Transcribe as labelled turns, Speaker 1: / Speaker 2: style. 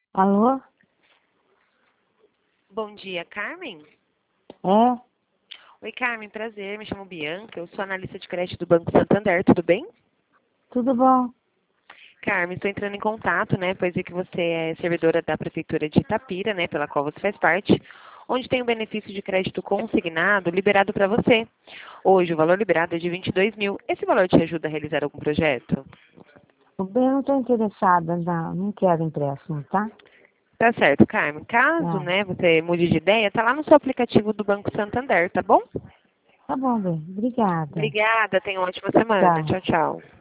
Speaker 1: Alô?
Speaker 2: Bom dia, Carmen.
Speaker 1: É?
Speaker 2: Oi, Carmen, prazer. Me chamo Bianca. Eu sou analista de crédito do Banco Santander. Tudo bem?
Speaker 1: Tudo bom?
Speaker 2: Carmen, estou entrando em contato, né? Pois é que você é servidora da Prefeitura de Itapira, né? Pela qual você faz parte, onde tem um benefício de crédito consignado liberado para você. Hoje, o valor liberado é de 22 mil. Esse valor te ajuda a realizar algum projeto?
Speaker 1: Eu não estou interessada, não quero empréstimo, tá?
Speaker 2: Tá certo, Carmen. Caso,
Speaker 1: Tá.
Speaker 2: né, você mude de ideia, tá lá no seu aplicativo do Banco Santander, tá bom?
Speaker 1: Tá bom, bem. Obrigada.
Speaker 2: Obrigada. Tenha uma ótima semana.
Speaker 1: Tchau.
Speaker 2: Tchau, tchau.